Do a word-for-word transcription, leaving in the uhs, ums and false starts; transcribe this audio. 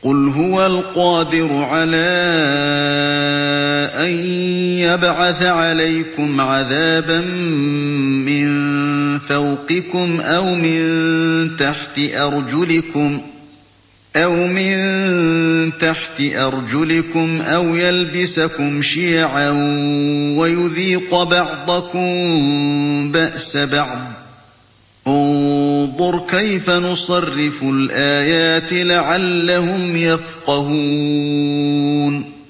قُلْ هُوَ الْقَادِرُ عَلَىٰ أَن يَبْعَثَ عَلَيْكُمْ عَذَابًا مِّن فَوْقِكُمْ أَوْ مِن تَحْتِ أَرْجُلِكُمْ أَوْ يَلْبِسَكُمْ شِيَعًا وَيُذِيقَ بَعْضَكُم بَأْسَ بَعْضٍ ۗ انظُرْ كَيْفَ نُصَرِّفُ الْآيَاتِ لَعَلَّهُمْ يَفْقَهُونَ